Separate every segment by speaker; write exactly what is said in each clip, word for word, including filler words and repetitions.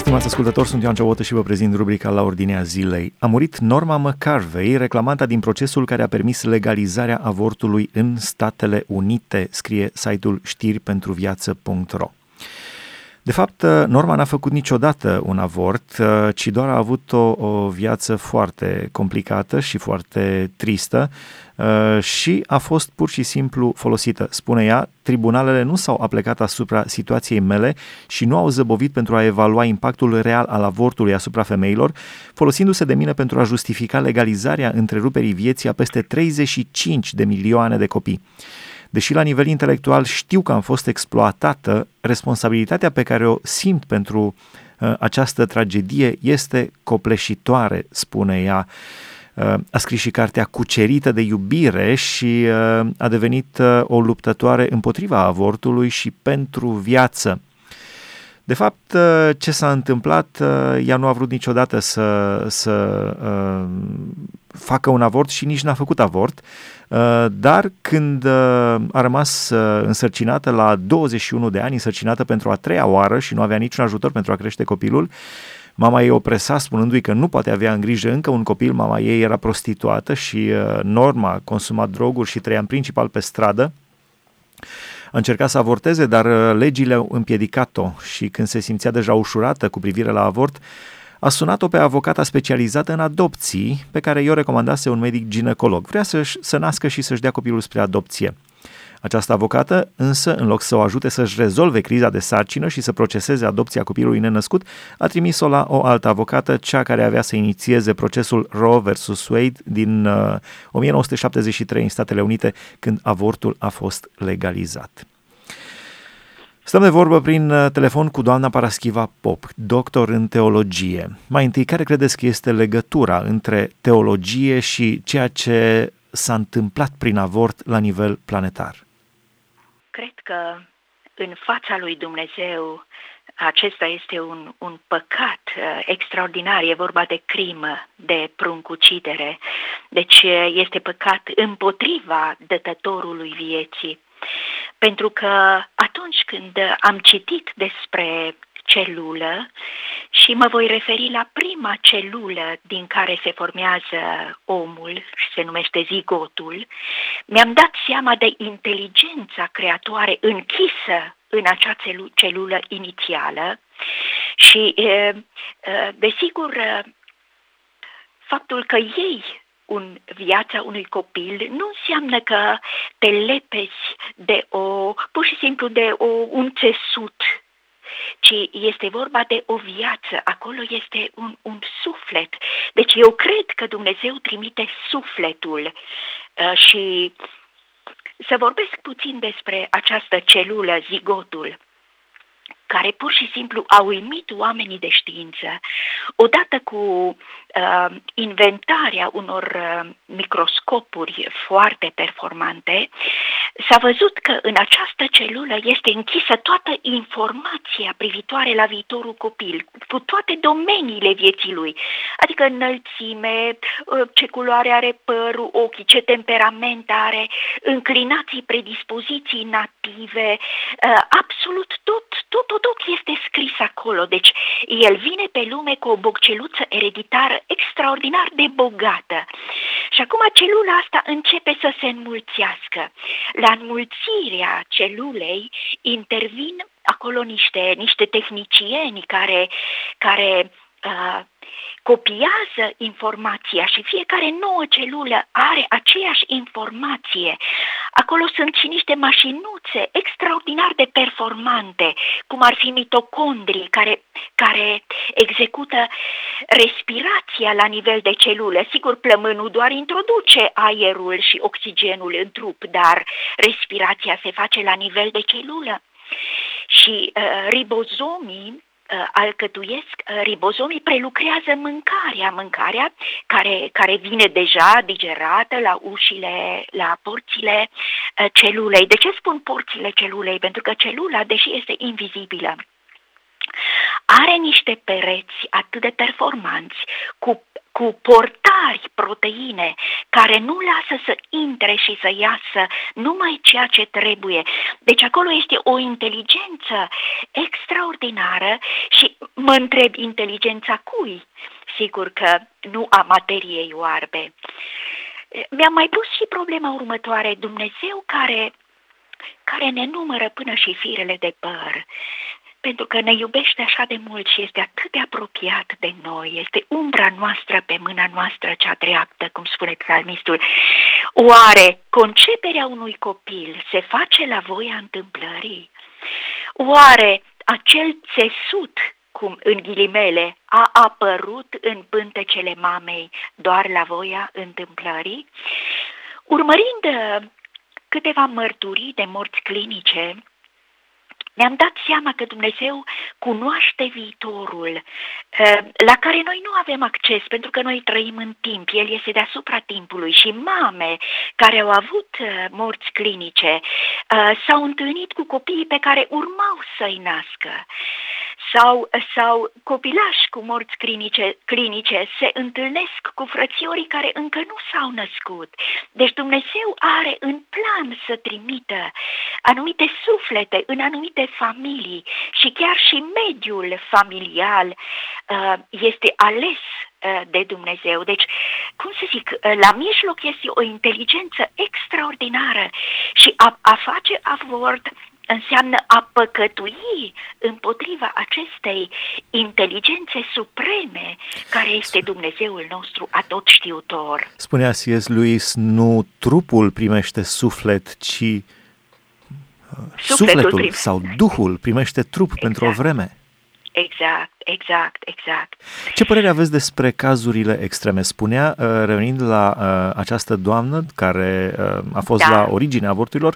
Speaker 1: Stimați ascultători, sunt Ioan Ciobotă și vă prezint rubrica La Ordinea Zilei. A murit Norma McCarvey, reclamanta din procesul care a permis legalizarea avortului în Statele Unite, scrie site-ul știri pentru viață punct ro. De fapt, Norma n-a făcut niciodată un avort, ci doar a avut o, o viață foarte complicată și foarte tristă și a fost pur și simplu folosită. Spune ea, tribunalele nu s-au aplecat asupra situației mele și nu au zăbovit pentru a evalua impactul real al avortului asupra femeilor, folosindu-se de mine pentru a justifica legalizarea întreruperii vieții a peste treizeci și cinci de milioane de copii. Deși la nivel intelectual știu că am fost exploatată, responsabilitatea pe care o simt pentru uh, această tragedie este copleșitoare, spune ea. Uh, a scris și cartea Cucerită de iubire și uh, a devenit uh, o luptătoare împotriva avortului și pentru viață. De fapt, uh, ce s-a întâmplat, uh, ea nu a vrut niciodată să, să uh, facă un avort și nici n-a făcut avort, uh, dar când uh, a rămas uh, însărcinată la douăzeci și unu de ani, însărcinată pentru a treia oară și nu avea niciun ajutor pentru a crește copilul, mama ei o presa spunându-i că nu poate avea în grijă încă un copil. Mama ei era prostituată și uh, Norma a consumat droguri și trăia în principal pe stradă. A încercat să avorteze, dar legile au împiedicat-o și când se simțea deja ușurată cu privire la avort, a sunat-o pe avocata specializată în adopții, pe care i-o recomandase un medic ginecolog. Vrea să-și, să nască și să-și dea copilul spre adopție. Această avocată, însă, în loc să o ajute să-și rezolve criza de sarcină și să proceseze adopția copilului nenăscut, a trimis-o la o altă avocată, cea care avea să inițieze procesul Roe versus Wade din uh, nouăsprezece șaptezeci și trei în Statele Unite, când avortul a fost legalizat. Stăm de vorbă prin telefon cu doamna Paraschiva Pop, doctor în teologie. Mai întâi, care credeți că este legătura între teologie și ceea ce s-a întâmplat prin avort la nivel planetar?
Speaker 2: Cred că în fața lui Dumnezeu acesta este un, un păcat uh, extraordinar, e vorba de crimă, de pruncucidere, deci este păcat împotriva dătătorului vieții. Pentru că atunci când am citit despre celulă și mă voi referi la prima celulă din care se formează omul și se numește zigotul, mi-am dat seama de inteligența creatoare închisă în acea celulă inițială și, desigur, faptul că ei un, viața unui copil nu înseamnă că te lepezi de o, pur și simplu de o, un țesut, ci este vorba de o viață, acolo este un, un suflet. Deci eu cred că Dumnezeu trimite sufletul uh, și să vorbesc puțin despre această celulă, zigotul, care pur și simplu a uimit oamenii de știință. Odată cu uh, inventarea unor uh, microscopuri foarte performante, s-a văzut că în această celulă este închisă toată informația privitoare la viitorul copil, cu toate domeniile vieții lui, adică înălțime, uh, ce culoare are părul, ochii, ce temperament are, înclinații, predispoziții native, uh, absolut tot, tot, tot tot este scris acolo, deci el vine pe lume cu o bocceluță ereditară extraordinar de bogată. Și acum celula asta începe să se înmulțească. La înmulțirea celulei intervin acolo niște, niște tehnicieni care, care uh, copiază informația și fiecare nouă celulă are aceeași informație. Acolo sunt și niște mașinuțe extraordinar de performante, cum ar fi mitocondrii care, care execută respirația la nivel de celulă. Sigur, plămânul doar introduce aerul și oxigenul în trup, dar respirația se face la nivel de celulă. Și uh, ribozomii alcătuiesc, ribozomii prelucrează mâncarea, mâncarea care, care vine deja digerată la ușile, la porțile celulei. De ce spun porțile celulei? Pentru că celula, deși este invizibilă, are niște pereți atât de performanți, cu, cu portari proteine, care nu lasă să intre și să iasă numai ceea ce trebuie. Deci acolo este o inteligență extraordinară și mă întreb, inteligența cui? Sigur că nu a materiei oarbe. Mi-am mai pus și problema următoare: Dumnezeu care, care ne numără până și firele de păr, pentru că ne iubește așa de mult și este atât de apropiat de noi, este umbra noastră pe mâna noastră cea dreaptă, cum spune psalmistul. Oare conceperea unui copil se face la voia întâmplării? Oare acel țesut, cum în ghilimele, a apărut în pântecele mamei doar la voia întâmplării? Urmărind câteva mărturii de morți clinice, mi-am dat seama că Dumnezeu cunoaște viitorul, la care noi nu avem acces, pentru că noi trăim în timp, El este deasupra timpului. Și mame care au avut morți clinice s-au întâlnit cu copiii pe care urmau să-i nască. Sau, sau copilași cu morți clinice, clinice se întâlnesc cu frățiorii care încă nu s-au născut. Deci Dumnezeu are în plan să trimită anumite suflete în anumite familii și chiar și mediul familial uh, este ales uh, de Dumnezeu. Deci, cum să zic, uh, la mijloc este o inteligență extraordinară și a, a face avort înseamnă a păcătui împotriva acestei inteligențe supreme care este Dumnezeul nostru atotștiutor.
Speaker 1: Spunea C S. Lewis, nu trupul primește suflet, ci sufletul, sufletul prime... sau Duhul primește trup exact. Pentru o vreme.
Speaker 2: Exact, exact, exact.
Speaker 1: Ce părere aveți despre cazurile extreme? Spunea, revenind la această doamnă care a fost da. La originea avorturilor,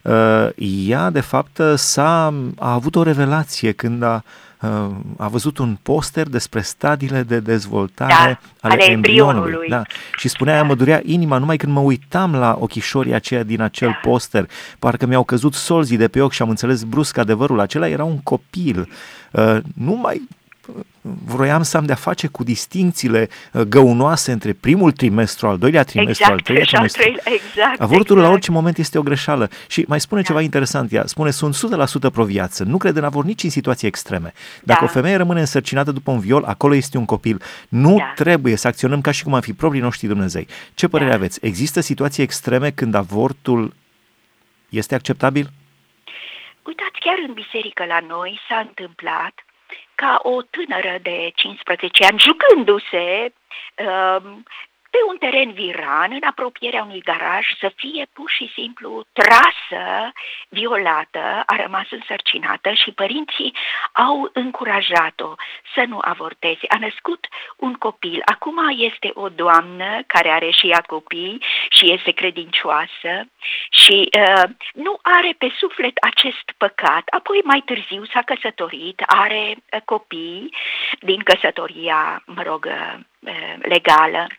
Speaker 1: ea de fapt s-a, a avut o revelație când a, a văzut un poster despre stadiile de dezvoltare da, ale, ale embrionului. embrionului. Da. Și spunea, da. Mă durea inima numai când mă uitam la ochișorii aceia din acel da. Poster, parcă mi-au căzut solzii de pe ochi și am înțeles brusc adevărul. Acela era un copil. Uh, nu mai vroiam să am de-a face cu distincțiile găunoase între primul trimestru, al doilea trimestru, exact, al treilea trimestru.
Speaker 2: Exact,
Speaker 1: Avortul
Speaker 2: exact.
Speaker 1: La orice moment este o greșeală. Și mai spune da. Ceva interesant ea, spune, sunt o sută la sută pro-viață, nu cred în avort nici în situații extreme. Dacă da. O femeie rămâne însărcinată după un viol, acolo este un copil. Nu da. Trebuie să acționăm ca și cum am fi proprii noștri Dumnezei. Ce părere da. Aveți? Există situații extreme când avortul este acceptabil?
Speaker 2: Uitați, chiar în biserică la noi s-a întâmplat ca o tânără de cincisprezece ani, jucându-se um, pe un teren viran, în apropierea unui garaj, să fie pur și simplu trasă, violată, a rămas însărcinată și părinții au încurajat-o să nu avorteze. A născut un copil. Acum este o doamnă care are și ea copii și este credincioasă și uh, nu are pe suflet acest păcat. Apoi mai târziu s-a căsătorit, are uh, copii din căsătoria, mă rog, uh, legală.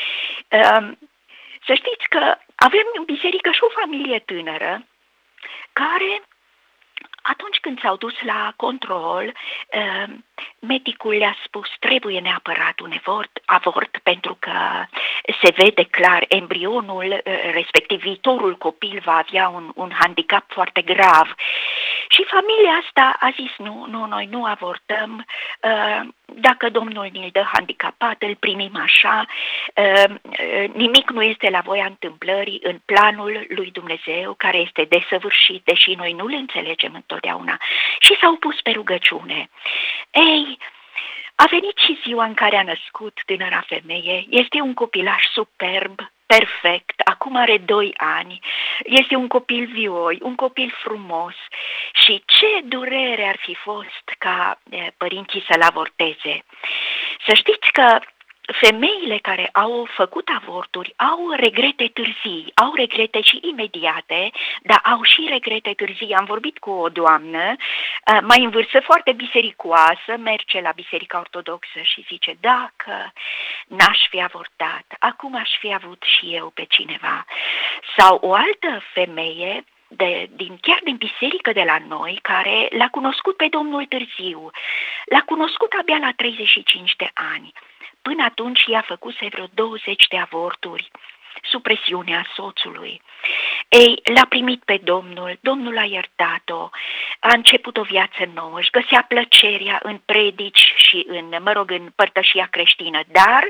Speaker 2: Să știți că avem în biserică și o familie tânără care, atunci când s-au dus la control, medicul le-a spus trebuie neapărat un avort, avort pentru că se vede clar embrionul, respectiv viitorul copil va avea un, un handicap foarte grav. Și familia asta a zis nu, nu, noi nu avortăm, dacă Domnul ne-l dă handicapat, îl primim așa, nimic nu este la voia întâmplării în planul lui Dumnezeu, care este desăvârșit, deși noi nu-l înțelegem întotdeauna. Și s-au pus pe rugăciune. Ei, a venit și ziua în care a născut tânăra femeie, este un copilaș superb, perfect, acum are doi ani, este un copil vioi, un copil frumos și ce durere ar fi fost ca părinții să-l avorteze. Să știți că femeile care au făcut avorturi au regrete târzii, au regrete și imediate, dar au și regrete târzii. Am vorbit cu o doamnă, mai în vârstă, foarte bisericoasă, merge la Biserica Ortodoxă și zice, dacă n-aș fi avortat, acum aș fi avut și eu pe cineva. Sau o altă femeie, de, din, chiar din biserică de la noi, care l-a cunoscut pe Domnul târziu. L-a cunoscut abia la treizeci și cinci de ani. Până atunci i-a făcuse vreo douăzeci de avorturi sub presiunea soțului. Ei, l-a primit pe Domnul, Domnul a iertat-o, a început o viață nouă, își găsea plăcerea în predici și în, mă rog, în părtășia creștină, dar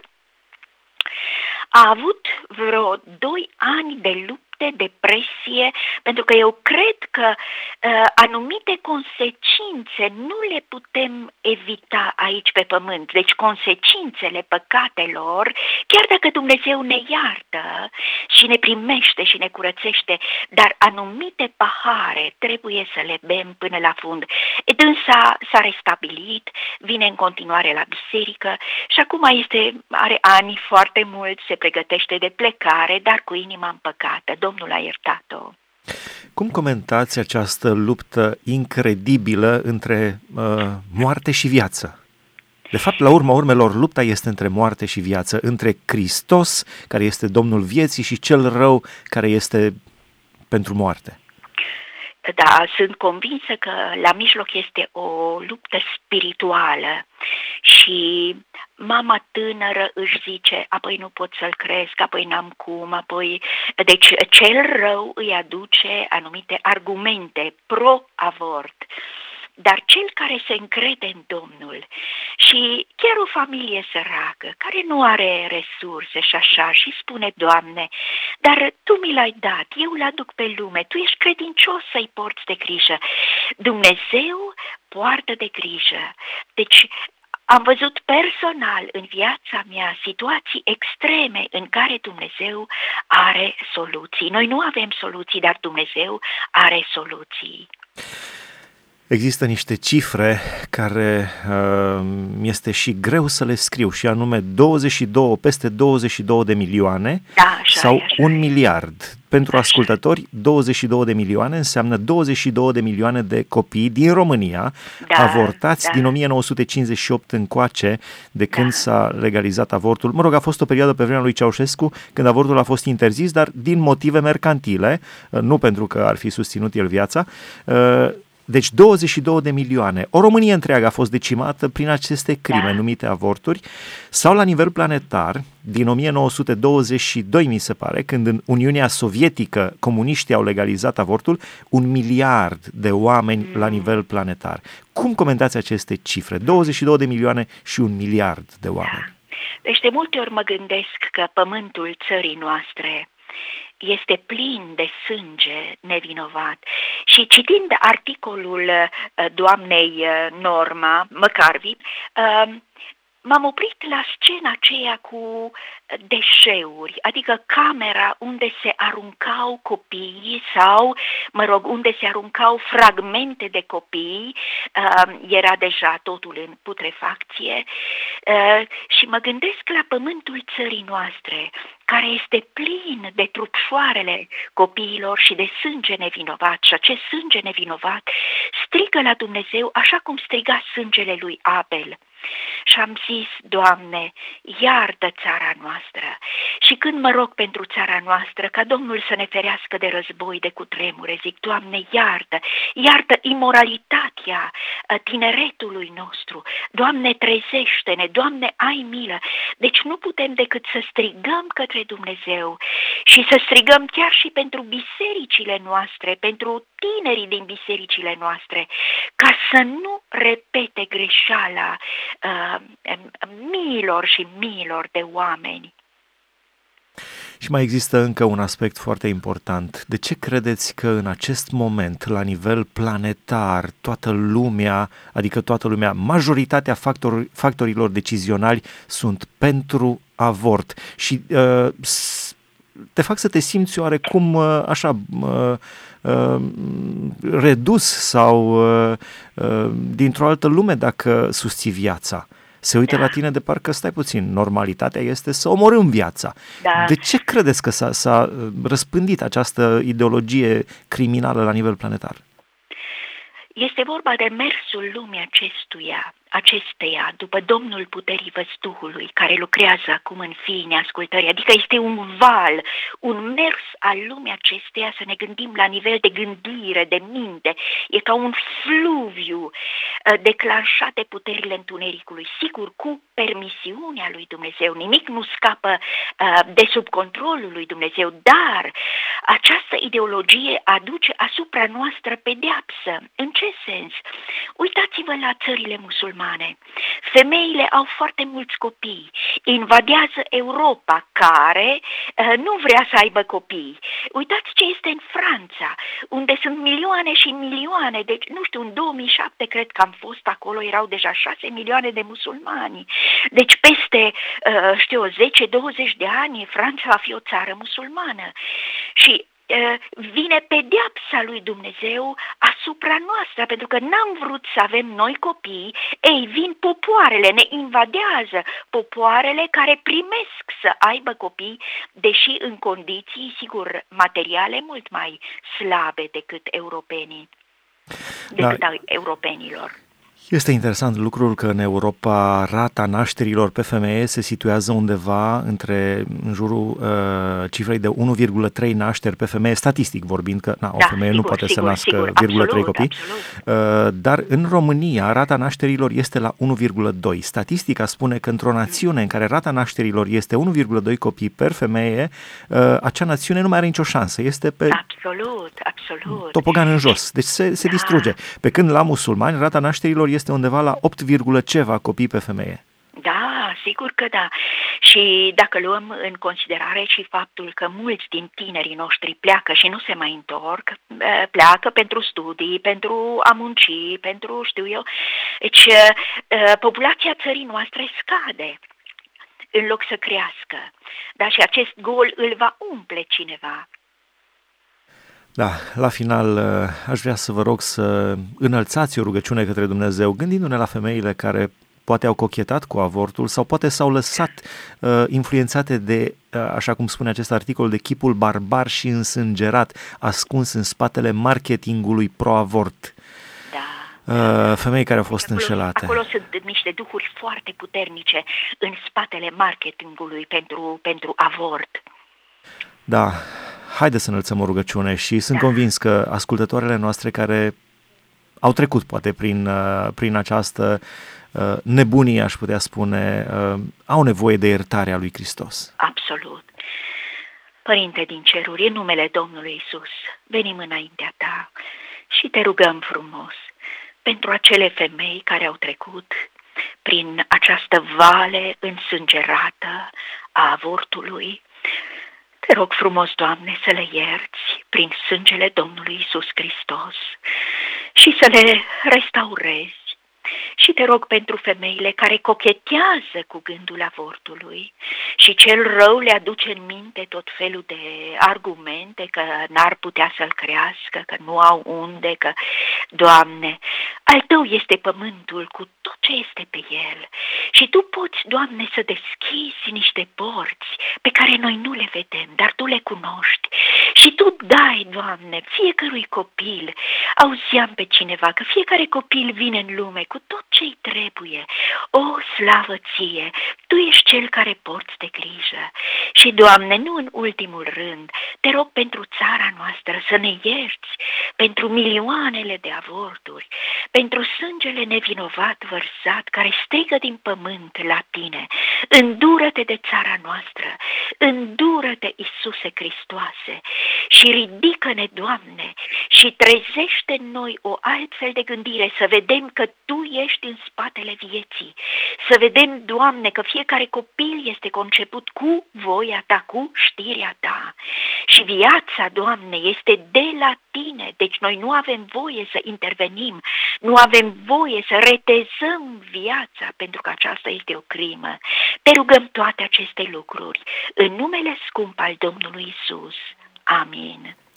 Speaker 2: a avut vreo doi ani de lupte, depresie, pentru că eu cred că uh, anumite consecințe nu le putem evita aici pe pământ. Deci consecințele păcatelor, chiar dacă Dumnezeu ne iartă și ne primește și ne curățește, dar anumite pahare trebuie să le bem până la fund. Dânsa s-a restabilit, vine în continuare la biserică și acum este, are ani foarte mulți, se pregătește de plecare, dar cu inima împăcată. Domnul a iertat-o.
Speaker 1: Cum comentați această luptă incredibilă între uh, moarte și viață? De fapt, la urma urmelor, lupta este între moarte și viață, între Hristos, care este Domnul vieții, și cel rău, care este pentru moarte.
Speaker 2: Da, sunt convinsă că la mijloc este o luptă spirituală și mama tânără își zice, apoi nu pot să-l cresc, apoi n-am cum, apoi... Deci cel rău îi aduce anumite argumente pro-avort. Dar cel care se încrede în Domnul și chiar o familie săracă, care nu are resurse și așa, și spune, Doamne, dar Tu mi l-ai dat, eu îl aduc pe lume, Tu ești credincios să-i porți de grijă. Dumnezeu poartă de grijă. Deci am văzut personal în viața mea situații extreme în care Dumnezeu are soluții. Noi nu avem soluții, dar Dumnezeu are soluții.
Speaker 1: Există niște cifre care uh, este și greu să le scriu, și anume douăzeci și doi, peste douăzeci și două de milioane,
Speaker 2: da, așa
Speaker 1: sau
Speaker 2: e, așa
Speaker 1: un
Speaker 2: e.
Speaker 1: miliard. Pentru
Speaker 2: Așa.
Speaker 1: ascultători, douăzeci și două de milioane înseamnă douăzeci și două de milioane de copii din România,
Speaker 2: Da,
Speaker 1: avortați
Speaker 2: da.
Speaker 1: din o mie nouă sute cincizeci și opt încoace, de când
Speaker 2: Da.
Speaker 1: s-a legalizat avortul. Mă rog, a fost o perioadă pe vremea lui Ceaușescu când avortul a fost interzis, dar din motive mercantile, nu pentru că ar fi susținut el viața. Deci douăzeci și două de milioane. O Românie întreagă a fost decimată prin aceste crime,
Speaker 2: Da.
Speaker 1: numite avorturi, sau la nivel planetar, din o mie nouă sute douăzeci și doi, mi se pare, când în Uniunea Sovietică comuniștii au legalizat avortul, un miliard de oameni mm. la nivel planetar. Cum comentați aceste cifre? douăzeci și două de milioane și un miliard de oameni.
Speaker 2: Da. Deci de multe ori mă gândesc că pământul țării noastre este plin de sânge nevinovat. Și citind articolul uh, doamnei uh, Norma McCarvey, uh, m-am oprit la scena aceea cu deșeuri, adică camera unde se aruncau copiii sau, mă rog, unde se aruncau fragmente de copii, uh, era deja totul în putrefacție, uh, și mă gândesc la pământul țării noastre, care este plin de trupșoarele copiilor și de sânge nevinovat. Și acest sânge nevinovat strigă la Dumnezeu așa cum striga sângele lui Abel. Și am zis, Doamne, iartă țara noastră. Și când mă rog pentru țara noastră, ca Domnul să ne ferească de război, de cutremure, zic, Doamne, iartă, iartă imoralitatea tineretului nostru. Doamne, trezește-ne, Doamne, ai milă. Deci nu putem decât să strigăm către Dumnezeu și să strigăm chiar și pentru bisericile noastre, pentru tinerii din bisericile noastre, ca să nu repete greșeala uh, miilor și miilor de oameni.
Speaker 1: Și mai există încă un aspect foarte important. De ce credeți că în acest moment, la nivel planetar, toată lumea, adică toată lumea, majoritatea factor, factorilor decizionali sunt pentru avort? Și uh, te fac să te simți oarecum uh, așa uh, uh, redus sau uh, uh, dintr-o altă lume dacă susții viața. Se uită
Speaker 2: Da.
Speaker 1: la tine de parcă, stai puțin, normalitatea este să omorâm viața.
Speaker 2: Da.
Speaker 1: De ce credeți că s-a, s-a răspândit această ideologie criminală la nivel planetar?
Speaker 2: Este vorba de mersul lumii acestuia. acesteia, după Domnul puterii văzduhului, care lucrează acum în fiii neascultării, adică este un val, un mers al lumii acesteia, să ne gândim la nivel de gândire, de minte, e ca un fluviu uh, declanșat de puterile întunericului, sigur cu permisiunea lui Dumnezeu, nimic nu scapă uh, de sub controlul lui Dumnezeu, dar această ideologie aduce asupra noastră pedeapsă. În ce sens? Uitați-vă la țările musulmane. Femeile au foarte mulți copii, invadează Europa, care uh, nu vrea să aibă copii. Uitați ce este în Franța, unde sunt milioane și milioane, deci nu știu, în două mii șapte cred că am fost acolo, erau deja șase milioane de musulmani. Deci peste, uh, știu, zece douăzeci de ani Franța va fi o țară musulmană. Și vine pedeapsa lui Dumnezeu asupra noastră, pentru că n-am vrut să avem noi copii, ei, vin popoarele, ne invadează popoarele care primesc să aibă copii, deși în condiții, sigur, materiale mult mai slabe decât europenii, decât da. europenilor.
Speaker 1: Este interesant lucrul că în Europa rata nașterilor pe femeie se situează undeva între, în jurul uh, cifrei de unu virgulă trei nașteri pe femeie, statistic vorbind, că na, o
Speaker 2: da,
Speaker 1: femeie
Speaker 2: sigur,
Speaker 1: nu poate
Speaker 2: sigur,
Speaker 1: să nască
Speaker 2: sigur,
Speaker 1: unu virgulă trei
Speaker 2: absolut,
Speaker 1: copii, uh, dar în România rata nașterilor este la unu virgulă doi. Statistica spune că într-o națiune în care rata nașterilor este unu virgulă doi copii per femeie, uh, acea națiune nu mai are nicio șansă, este pe
Speaker 2: absolut, absolut.
Speaker 1: topogan în jos, deci se, se da. distruge. Pe când la musulmani rata nașterilor este undeva la opt, ceva copii pe femeie.
Speaker 2: Da, sigur că da. Și dacă luăm în considerare și faptul că mulți din tinerii noștri pleacă și nu se mai întorc, pleacă pentru studii, pentru a munci, pentru, știu eu, deci populația țării noastre scade în loc să crească. Da, și acest gol îl va umple cineva.
Speaker 1: Da, la final aș vrea să vă rog să înălțați o rugăciune către Dumnezeu, gândindu-ne la femeile care poate au cochetat cu avortul sau poate s-au lăsat uh, influențate de, uh, așa cum spune acest articol, de chipul barbar și însângerat, ascuns în spatele marketingului pro-avort.
Speaker 2: Da.
Speaker 1: Uh, femei care au fost
Speaker 2: acolo,
Speaker 1: înșelate.
Speaker 2: Acolo sunt niște duhuri foarte puternice în spatele marketingului pentru, pentru avort.
Speaker 1: Da. Haideți să înălțăm o rugăciune și sunt da. convins că ascultătoarele noastre care au trecut poate prin, prin această nebunie, aș putea spune, au nevoie de iertarea lui Hristos.
Speaker 2: Absolut. Părinte din ceruri, în numele Domnului Iisus, venim înaintea ta și te rugăm frumos pentru acele femei care au trecut prin această vale însângerată a avortului. Te rog frumos, Doamne, să le ierți prin sângele Domnului Iisus Hristos și să le restaurezi. Și te rog pentru femeile care cochetează cu gândul avortului și cel rău le aduce în minte tot felul de argumente că n-ar putea să-l crească, că nu au unde, că, Doamne, al Tău este pământul cu tot ce este pe el și Tu poți, Doamne, să deschizi niște porți pe care noi nu le vedem, dar Tu le cunoști și Tu dai, Doamne, fiecărui copil. Auzeam pe cineva că fiecare copil vine în lume cu tot ce-i trebuie. O, slavă Ție, Tu ești Cel care porți de grijă. Și, Doamne, nu în ultimul rând, te rog pentru țara noastră să ne ierți pentru milioanele de avorturi, pentru sângele nevinovat vărsat care strigă din pământ la Tine. Îndură-te de țara noastră, îndură-te, Iisuse Hristoase, și ridică-ne, Doamne, și trezește în noi o altfel de gândire, să vedem că Tu ești în spatele vieții, să vedem, Doamne, că fiecare copil este conceput cu voia Ta, cu știrea Ta și viața, Doamne, este de la Tine, deci noi nu avem voie să intervenim, nu avem voie să retezăm viața, pentru că aceasta este o crimă. Te rugăm toate aceste lucruri în numele scump al Domnului Iisus. Amin.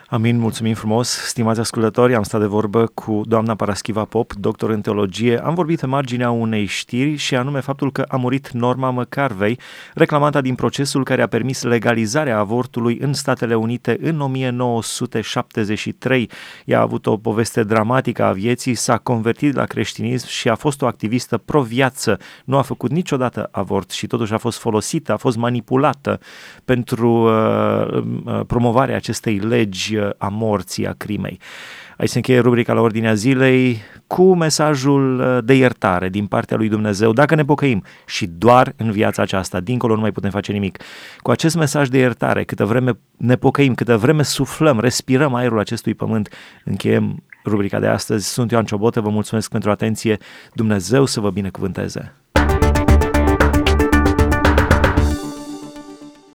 Speaker 1: Amin, mulțumim frumos, stimați ascultători, am stat de vorbă cu doamna Paraschiva Pop, doctor în teologie. Am vorbit pe marginea unei știri și anume faptul că a murit Norma McCarvey, reclamanta din procesul care a permis legalizarea avortului în Statele Unite în o mie nouă sute șaptezeci și trei. Ea a avut o poveste dramatică a vieții, s-a convertit la creștinism și a fost o activistă pro-viață. Nu a făcut niciodată avort și totuși a fost folosită, a fost manipulată pentru uh, uh, promovarea acestei legi a morții, a crimei. Aici se încheie rubrica La Ordinea Zilei cu mesajul de iertare din partea lui Dumnezeu, dacă ne pocăim și doar în viața aceasta, dincolo nu mai putem face nimic. Cu acest mesaj de iertare, câtă vreme ne pocăim, câtă vreme suflăm, respirăm aerul acestui pământ, încheiem rubrica de astăzi. Sunt Ioan Ciobotă, vă mulțumesc pentru atenție, Dumnezeu să vă binecuvânteze!